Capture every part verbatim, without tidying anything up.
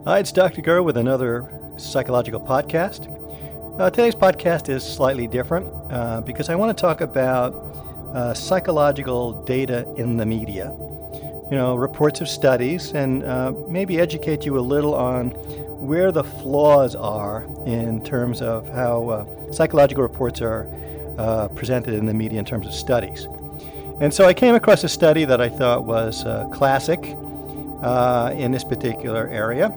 Hi, it's Doctor Gurr with another psychological podcast. Uh, today's podcast is slightly different uh, because I want to talk about uh, psychological data in the media. You know, reports of studies, and uh, maybe educate you a little on where the flaws are in terms of how uh, psychological reports are uh, presented in the media in terms of studies. And so I came across a study that I thought was uh, classic uh, in this particular area.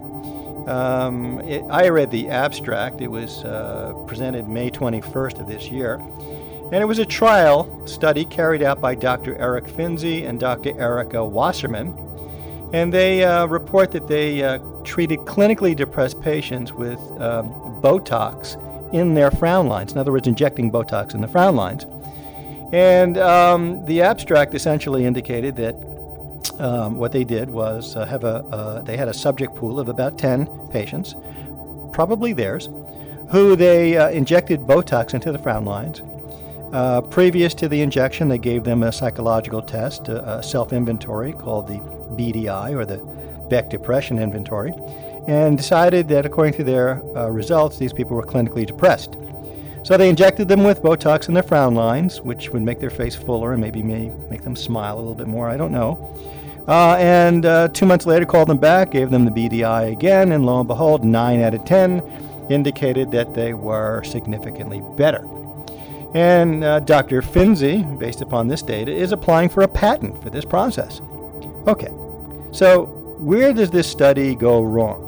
Um, it, I read the abstract. It was uh, presented May twenty-first of this year. And it was a trial study carried out by Doctor Eric Finzi and Doctor Erica Wasserman. And they uh, report that they uh, treated clinically depressed patients with um, Botox in their frown lines. In other words, injecting Botox in the frown lines. And um, the abstract essentially indicated that Um, what they did was uh, have a uh, they had a subject pool of about ten patients, probably theirs, who they uh, injected Botox into the frown lines. Uh, previous to the injection, they gave them a psychological test, a, a self-inventory called the B D I, or the Beck Depression Inventory, and decided that according to their uh, results, these people were clinically depressed. So they injected them with Botox in their frown lines, which would make their face fuller and maybe may make them smile a little bit more, I don't know. Uh, and uh, two months later, called them back, gave them the B D I again, and lo and behold, nine out of ten indicated that they were significantly better. And uh, Doctor Finzi, based upon this data, is applying for a patent for this process. Okay, so where does this study go wrong?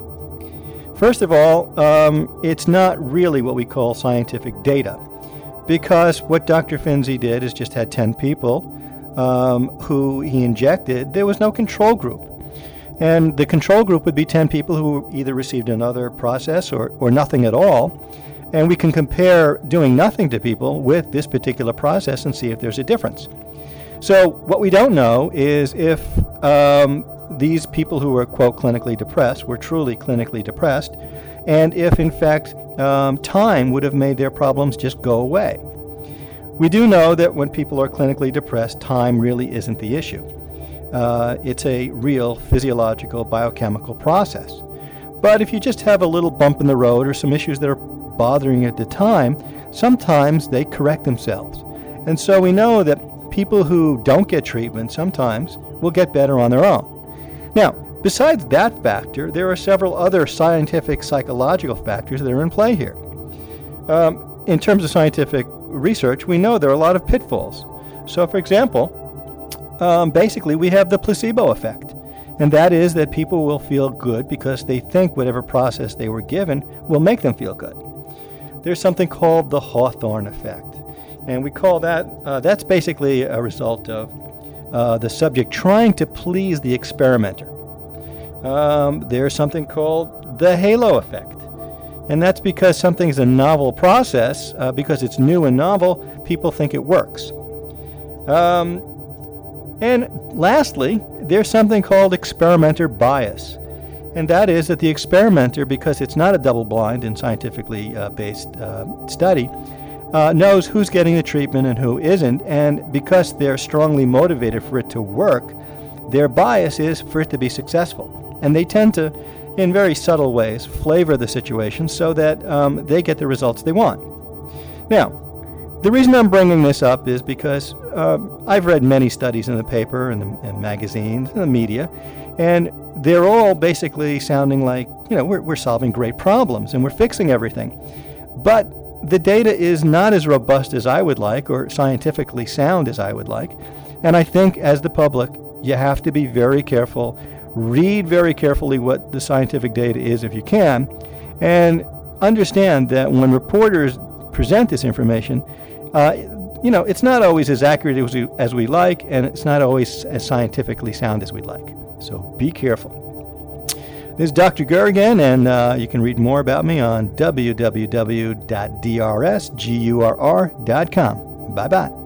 First of all, um, it's not really what we call scientific data, because what Doctor Finzi did is just had ten people um, who he injected. There was no control group. And the control group would be ten people who either received another process or, or nothing at all. And we can compare doing nothing to people with this particular process and see if there's a difference. So what we don't know is if um, these people who were, quote, clinically depressed were truly clinically depressed, and if, in fact, um, time would have made their problems just go away. We do know that when people are clinically depressed, time really isn't the issue. Uh, it's a real physiological, biochemical process. But if you just have a little bump in the road or some issues that are bothering you at the time, sometimes they correct themselves. And so we know that people who don't get treatment sometimes will get better on their own. Now, besides that factor, there are several other scientific psychological factors that are in play here. Um, in terms of scientific research, we know there are a lot of pitfalls. So, for example, um, basically we have the placebo effect, and that is that people will feel good because they think whatever process they were given will make them feel good. There's something called the Hawthorne effect, and we call that, uh, that's basically a result of Uh, the subject trying to please the experimenter. Um, there's something called the halo effect. And that's because something's a novel process, uh, because it's new and novel, people think it works. Um, and lastly, there's something called experimenter bias. And that is that the experimenter, because it's not a double-blind and scientifically uh, based uh, study, Uh, knows who's getting the treatment and who isn't, and because they're strongly motivated for it to work, their bias is for it to be successful. And they tend to, in very subtle ways, flavor the situation so that um, they get the results they want. Now, the reason I'm bringing this up is because uh, I've read many studies in the paper and the and magazines and the media, and they're all basically sounding like, you know, we're, we're solving great problems and we're fixing everything. But the data is not as robust as I would like, or scientifically sound as I would like. And I think as the public, you have to be very careful, read very carefully what the scientific data is if you can, and understand that when reporters present this information, uh, you know, it's not always as accurate as we, as we like, and it's not always as scientifically sound as we'd like. So be careful. This is Doctor Gurr again, and uh, you can read more about me on w w w dot d r s gurr dot com. Bye-bye.